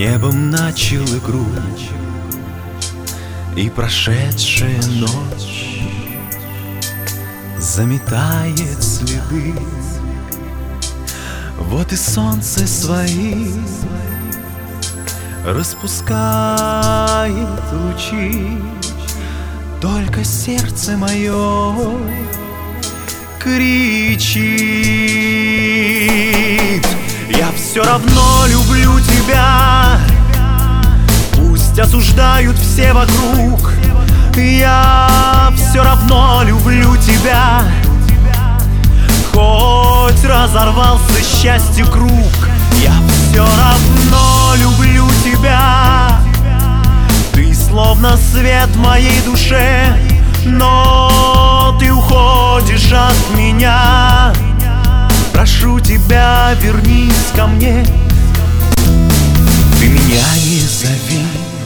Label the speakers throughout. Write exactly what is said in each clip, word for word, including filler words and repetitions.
Speaker 1: небом начал игру, и прошедшая ночь заметает следы. Вот и солнце свои распускает лучи, только сердце мое кричит: я все равно люблю тебя, пусть осуждают все вокруг. Я все равно люблю тебя, хоть разорвался счастье круг. Я все равно люблю тебя, ты словно свет в моей душе, но ты уходишь от меня. Прошу тебя, вернись ко мне. Ты меня не зови,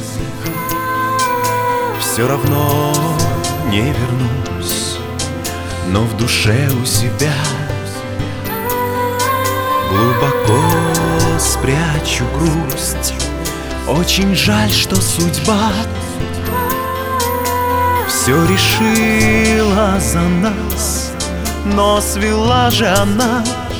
Speaker 1: все равно не вернусь, но в душе у себя глубоко спрячу грусть. Очень жаль, что судьба все решила за нас, но свела же она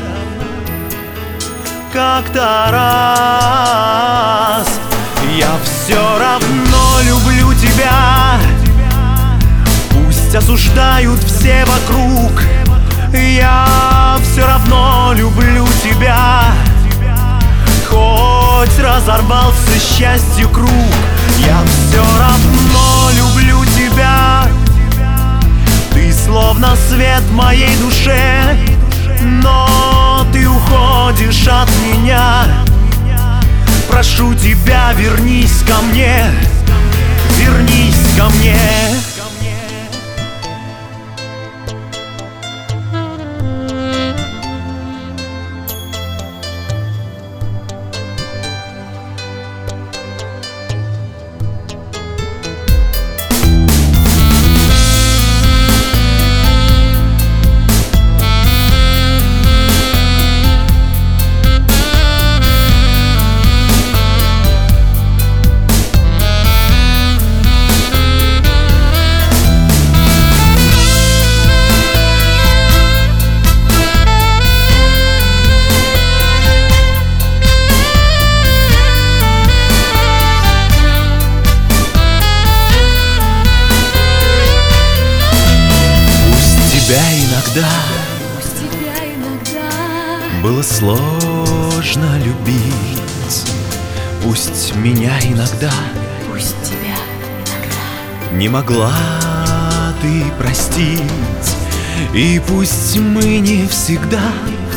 Speaker 1: как-то раз. Я все равно люблю тебя, пусть осуждают все вокруг. Я все равно люблю тебя, хоть разорвался счастью круг. Я все равно люблю тебя, ты словно свет в моей душе, но ты уходишь от меня. Прошу тебя, вернись ко мне, вернись ко мне. Иногда,
Speaker 2: пусть тебя иногда
Speaker 1: было сложно любить, пусть меня иногда,
Speaker 2: пусть тебя иногда
Speaker 1: не могла ты простить, и пусть мы не всегда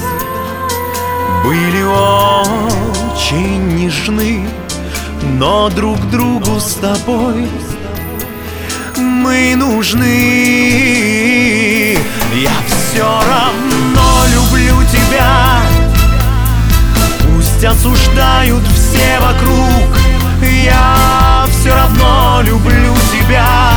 Speaker 1: были очень нежны, но друг другу с тобой мы нужны. Я все равно люблю тебя, пусть осуждают все вокруг. Я все равно люблю тебя,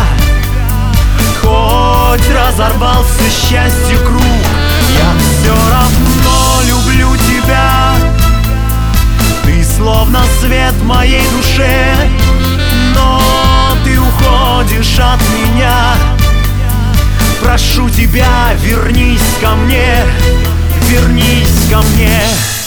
Speaker 1: хоть разорвался счастье круг. Я все равно люблю тебя, ты словно свет в моей душе, но ты уходишь от меня. Прошу тебя, вернись ко мне, вернись ко мне.